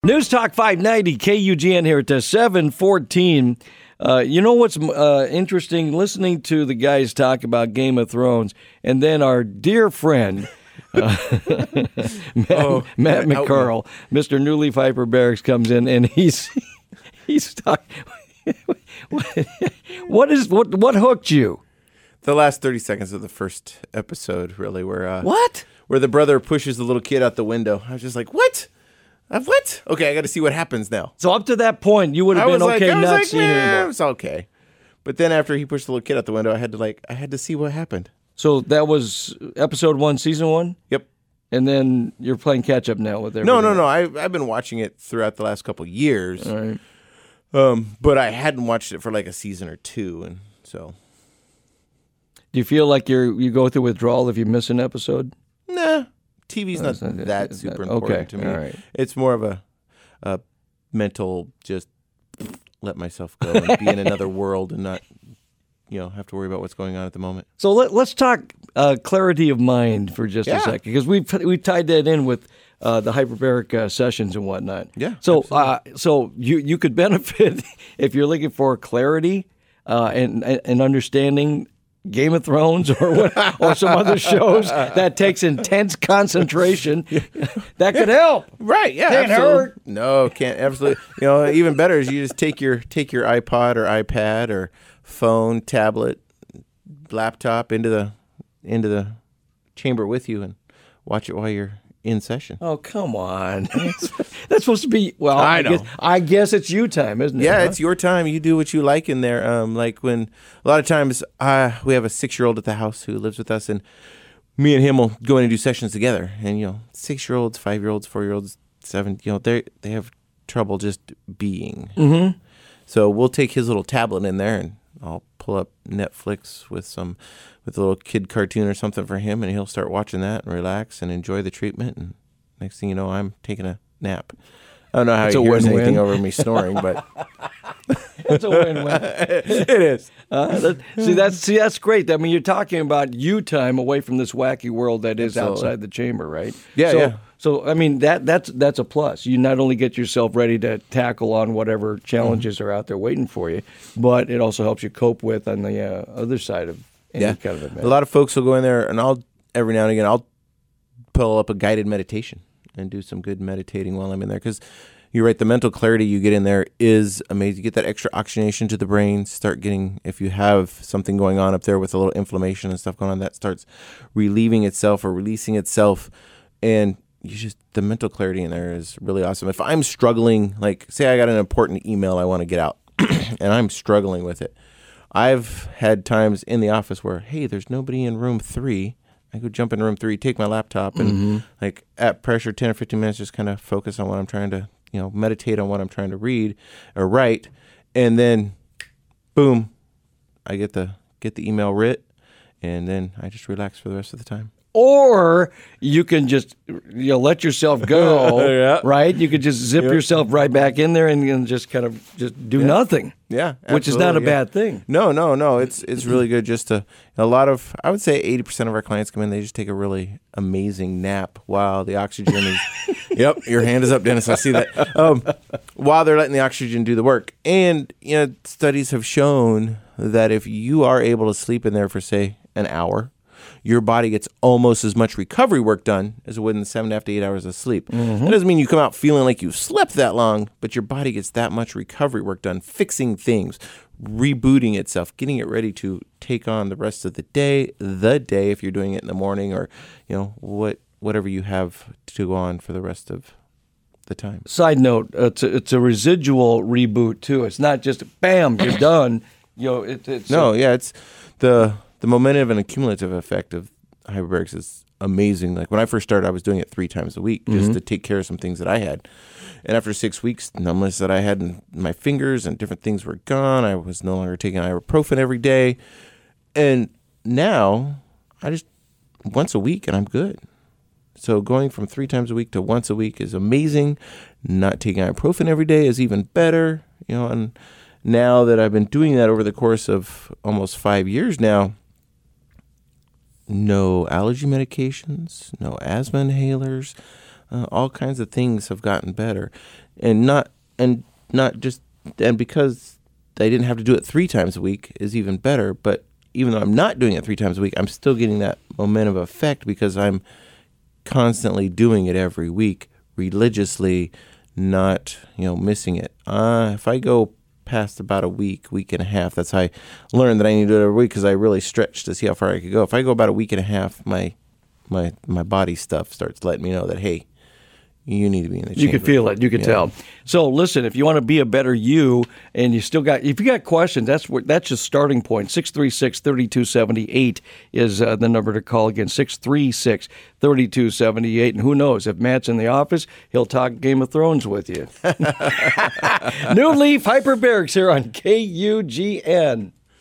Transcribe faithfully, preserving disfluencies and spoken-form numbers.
News Talk five ninety, K U G N here at seven fourteen. Uh, you know what's uh, interesting? Listening to the guys talk about Game of Thrones, and then our dear friend, uh, Matt, oh, Matt yeah, McCarl, Mister New Leaf Hyperbarics, comes in, and he's he's talking. what is what what hooked you? The last thirty seconds of the first episode, really, where uh, what? Where the brother pushes the little kid out the window. I was just like, what? Uh, what? Okay, I got to see what happens now. So up to that point, you would have I been was okay like, I was not like, seeing it "Nah, anymore. it was okay. But then after he pushed the little kid out the window, I had to like, I had to see what happened. So that was episode one, season one? Yep. And then you're playing catch up now with everything. No, no, no. I, I've been watching it throughout the last couple of years. All right. Um, but I hadn't watched it for like a season or two, and so. Do you feel like you're you go through withdrawal if you miss an episode? Nah, T V's not not- that it's super not- important okay, to me. all right. It's more of a, a mental just let myself go and be in another world and not, you know, have to worry about what's going on at the moment. So let, let's talk uh, clarity of mind for just Yeah. a second, because we we tied that in with uh, the hyperbaric uh, sessions and whatnot. Yeah, So uh, so you you could benefit if you're looking for clarity uh, and and understanding Game of Thrones or what, or some other shows that takes intense concentration. That could help. Right? Yeah. Can't absolutely. hurt. No, can't absolutely. You know, even better is you just take your take your iPod or iPad or phone, tablet, laptop into the into the chamber with you and watch it while you're in session. Oh, come on. That's supposed to be, well, I I, know. guess, I guess it's you time, isn't it? Yeah, huh? it's your time. You do what you like in there. Um, like when a lot of times uh, we have a six-year-old at the house who lives with us, and me and him will go in and do sessions together. And you know, six-year-olds, five-year-olds, four-year-olds, seven, you know, they they have trouble just being. Mm-hmm. So we'll take his little tablet in there, and I'll pull up Netflix with some with a little kid cartoon or something for him, and he'll start watching that and relax and enjoy the treatment. And next thing you know, I'm taking a nap. I don't know how It's he a hears win-win. anything over me snoring, but It's a win-win. it is. Uh, that, see, that's see, that's great. I mean, you're talking about you time away from this wacky world that is Absolutely. outside the chamber, right? Yeah, so, yeah. So, I mean, that that's that's a plus. You not only get yourself ready to tackle on whatever challenges Mm-hmm. are out there waiting for you, but it also helps you cope with on the uh, other side of any Yeah. kind of event. A lot of folks will go in there, and I'll every now and again I'll pull up a guided meditation and do some good meditating while I'm in there, because you're right, the mental clarity you get in there is amazing. You get that extra oxygenation to the brain. Start getting, if you have something going on up there with a little inflammation and stuff going on, that starts relieving itself or releasing itself, and you just the mental clarity in there is really awesome. If I'm struggling, like say I got an important email I want to get out, and I'm struggling with it, I've had times in the office where, hey, there's nobody in room three. I go jump in room three, take my laptop, and Mm-hmm. like at pressure, ten or fifteen minutes, just kind of focus on what I'm trying to, you know, meditate on what I'm trying to read or write, and then, boom, I get the get the email writ, and then I just relax for the rest of the time. Or you can just you know let yourself go, Yeah. right? You could just zip Yep. yourself right back in there and, and just kind of just do nothing. Yeah, Which is not a absolutely, yeah. bad thing. No, no, no. It's it's really good just to a lot of I would say eighty percent of our clients come in, they just take a really amazing nap while the oxygen is Yep, your hand is up, Dennis. I see that. Um, while they're letting the oxygen do the work. And you know, studies have shown that if you are able to sleep in there for say an hour, your body gets almost as much recovery work done as it would in seven and a half to eight hours of sleep. Mm-hmm. That doesn't mean you come out feeling like you've slept that long, but your body gets that much recovery work done, fixing things, rebooting itself, getting it ready to take on the rest of the day, the day if you're doing it in the morning, or you know what whatever you have to go on for the rest of the time. Side note: uh, it's a, it's a residual reboot too. It's not just bam, you're done. You know, it, it's No, uh, yeah, it's the the momentum and accumulative effect of hyperbarics is amazing. Like when I first started, I was doing it three times a week just Mm-hmm. to take care of some things that I had. And after six weeks, numbness that I had in my fingers and different things were gone. I was no longer taking ibuprofen every day. And now I just once a week and I'm good. So going from three times a week to once a week is amazing. Not taking ibuprofen every day is even better. You know, and now that I've been doing that over the course of almost five years now, no allergy medications, no asthma inhalers. Uh, all kinds of things have gotten better, and not and not just and because I didn't have to do it three times a week is even better. But even though I'm not doing it three times a week, I'm still getting that momentum effect because I'm constantly doing it every week religiously, not you know missing it. Uh, if I go past about a week, week and a half, that's how I learned that I need to do it every week because I really stretched to see how far I could go. If I go about a week and a half, my my my body stuff starts letting me know that, hey, you need to be in the chamber. You can feel it. You can yeah. tell. So listen, if you want to be a better you, and you still got, if you got questions, that's what that's your starting point. six three six, three two seven eight is uh, the number to call again. six three six, three two seven eight. And who knows, if Matt's in the office, he'll talk Game of Thrones with you. New Leaf Hyperbarics here on K U G N.